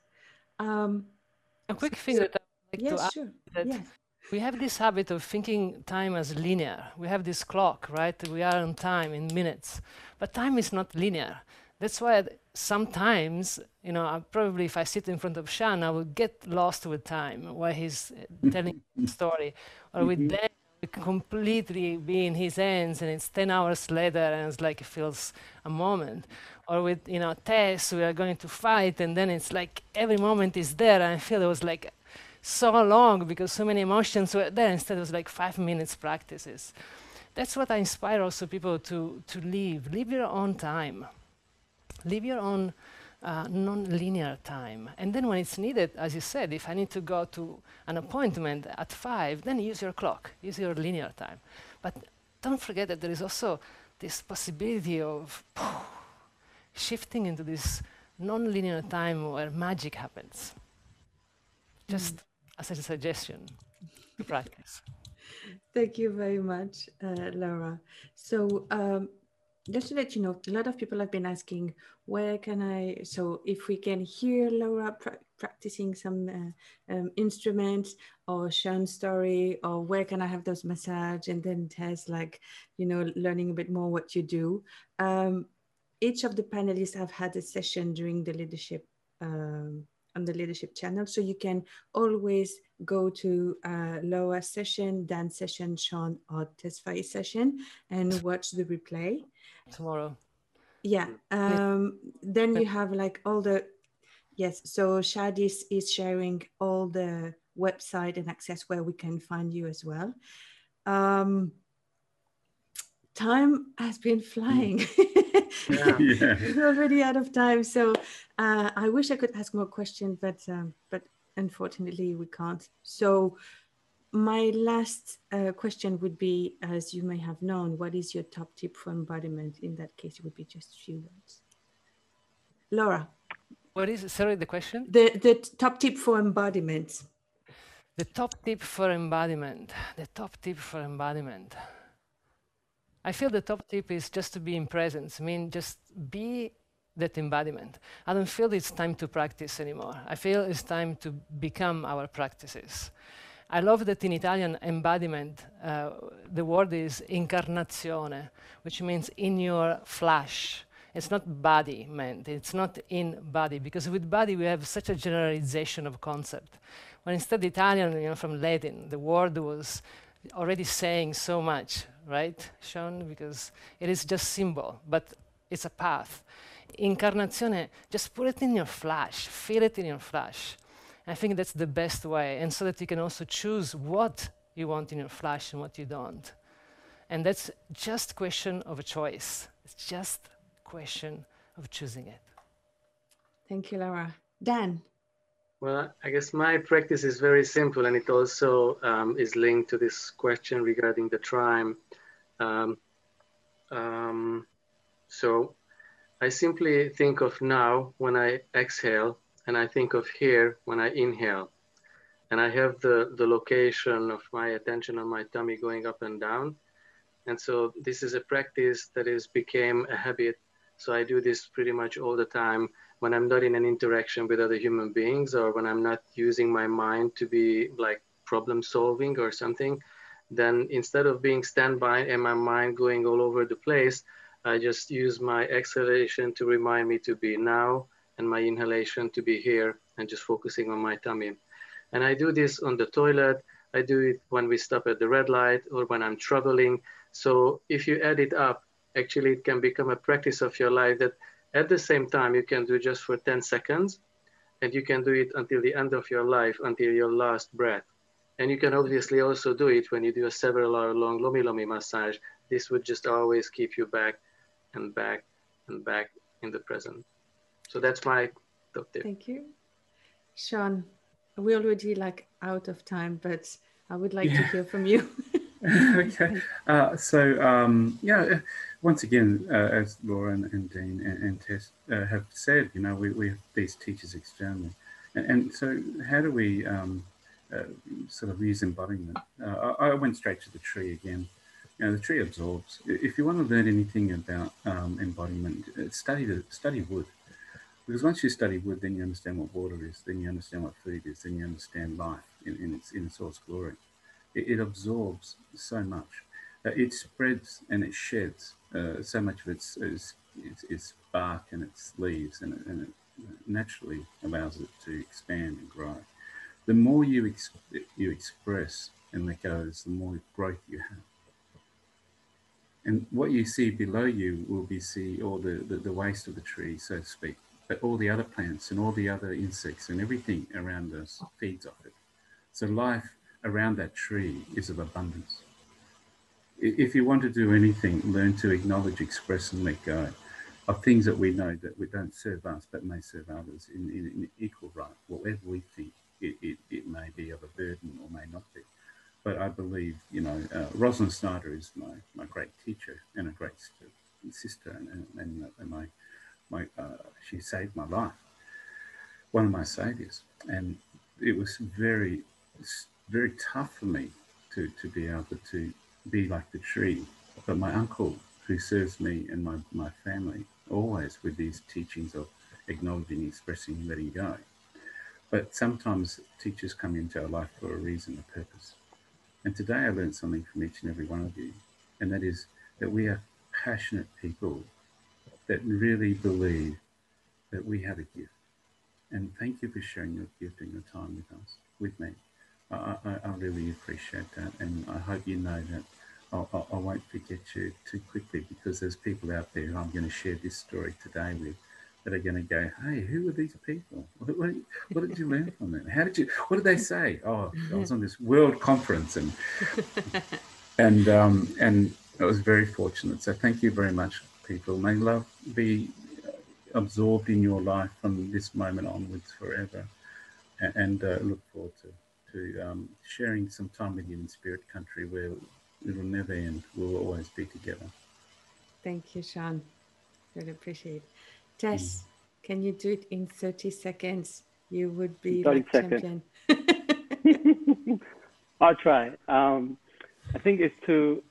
A quick thing that I'd like to add, sure. that Yeah. we have this habit of thinking time as linear. We have this clock, right? We are on time in minutes, but time is not linear. That's why sometimes, you know, probably if I sit in front of Sean, I will get lost with time while he's telling the story, or with Dan, we can completely be in his hands, and it's 10 hours later, and it's like it feels a moment. Or with, you know, Tess, we are going to fight, and then it's like every moment is there, and I feel it was like so long because so many emotions were there. Instead, it was like 5 minutes practices. That's what I inspire also people to live your own time. Live your own non-linear time. And then when it's needed, as you said, if I need to go to an appointment at 5, then use your clock, use your linear time. But don't forget that there is also this possibility of shifting into this non-linear time where magic happens. Just as a suggestion to practice. Thank you very much, Laura. So just to let you know, a lot of people have been asking, where can I, so if we can hear Laura practicing some instruments or Sean's story, or where can I have those massage, and then Tess, like, you know, learning a bit more what you do. Each of the panelists have had a session during the leadership on the leadership channel, so you can always go to Laura's session, Dan's session, Sean or Tesfaye's session, and watch the replay. Tomorrow. Yeah. Then you have like all the, yes. So Shadi is sharing all the website and access where we can find you as well. Time has been flying. Yeah. We're already out of time. So I wish I could ask more questions, but unfortunately we can't. So my last question would be, as you may have known, what is your top tip for embodiment? In that case, it would be just a few words. Laura. What is, sorry, the question? The top tip for embodiment. The top tip for embodiment. The top tip for embodiment. I feel the top tip is just to be in presence. I mean, just be that embodiment. I don't feel it's time to practice anymore. I feel it's time to become our practices. I love that in Italian embodiment, the word is incarnazione, which means in your flesh, It's not body meant, it's not in body, because with body we have such a generalization of concept. When instead Italian, from Latin, the word was already saying so much, right, Sean? Because it is just symbol, but it's a path. Incarnazione, just put it in your flesh, feel it in your flesh. I think that's the best way, and so that you can also choose what you want in your flesh and what you don't. And that's just question of a choice. It's just question of choosing it. Thank you, Laura. Dan. Well, I guess my practice is very simple, and it also is linked to this question regarding the time. So I simply think of now when I exhale, and I think of here when I inhale. And I have the location of my attention on my tummy going up and down. And so this is a practice that became a habit. So I do this pretty much all the time when I'm not in an interaction with other human beings, or when I'm not using my mind to be like problem solving or something. Then instead of being standby and my mind going all over the place, I just use my exhalation to remind me to be now, and my inhalation to be here, and just focusing on my tummy. And I do this on the toilet. I do it when we stop at the red light or when I'm traveling. So if you add it up, actually it can become a practice of your life that at the same time you can do just for 10 seconds, and you can do it until the end of your life, until your last breath. And you can obviously also do it when you do a several hour long Lomi Lomi massage. This would just always keep you back and back and back in the present. So that's my top tip. Thank you. Sean, we're already out of time, but I would like to hear from you. Okay. Once again, as Laura and Dean and Tess have said, we have these teachers externally. And so how do we sort of use embodiment? I went straight to the tree again. The tree absorbs. If you want to learn anything about embodiment, study wood. Because once you study wood, then you understand what water is, then you understand what food is, then you understand life in its source glory. It absorbs so much. It spreads and it sheds so much of its bark and its leaves, and it naturally allows it to expand and grow. The more you express and let go, the more growth you have. And what you see below you will be all the waste of the tree, so to speak. But all the other plants and all the other insects and everything around us feeds off it. So life around that tree is of abundance. If you want to do anything, learn to acknowledge, express, and let go of things that we know that we don't serve us, but may serve others in equal right, whatever we think it may be of a burden or may not be. But I believe, Rosalind Snyder is my great teacher and a great sister, and she saved my life, one of my saviors. And it was very, very tough for me to be able to be like the tree. But my uncle, who serves me and my family, always with these teachings of acknowledging, expressing, letting go. But sometimes teachers come into our life for a reason, a purpose. And today I learned something from each and every one of you, and that is that we are passionate people that really believe that we have a gift. And thank you for sharing your gift and your time with me. I really appreciate that, and I hope you know that I won't forget you too quickly, because there's people out there who I'm going to share this story today with that are going to go, hey, who are these people? What did you learn from them? What did they say? Oh, I was on this world conference, and I was very fortunate. So thank you very much, people. May love be absorbed in your life from this moment onwards forever, and look forward to sharing some time with you in Spirit Country, where it will never end. We'll always be together. Thank you, Sean. Really appreciate it. Tess, can you do it in 30 seconds? You would be 30 like seconds. Champion. I'll try. I think it's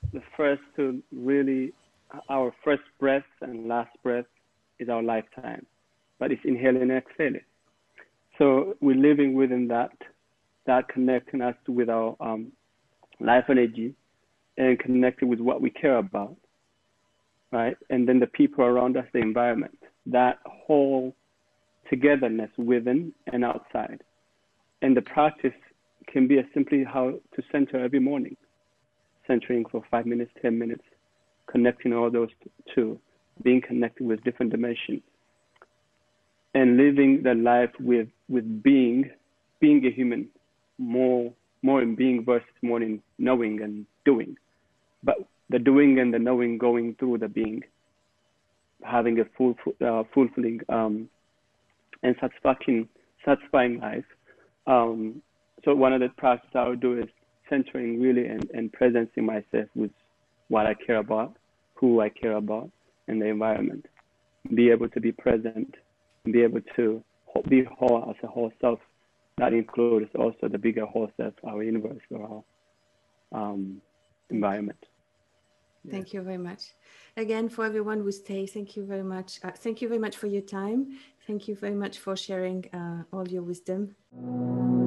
our first breath and last breath is our lifetime, but it's inhaling and exhaling. So we're living within that connecting us with our life energy and connecting with what we care about. right? And then the people around us, the environment, that whole togetherness within and outside. And the practice can be as simply how to center every morning, centering for 5 minutes, 10 minutes, connecting all those two, being connected with different dimensions, and living the life with being a human, more in being versus more in knowing and doing. But the doing and the knowing going through the being, having a fulfilling and satisfying life. So one of the practices I would do is centering really and presencing myself with what I care about, who I care about, and the environment. Be able to be present, be able to be whole as a whole self. That includes also the bigger whole self, our universe, or our environment. Thank you very much. Again, for everyone who stays, thank you very much. Thank you very much for your time. Thank you very much for sharing all your wisdom.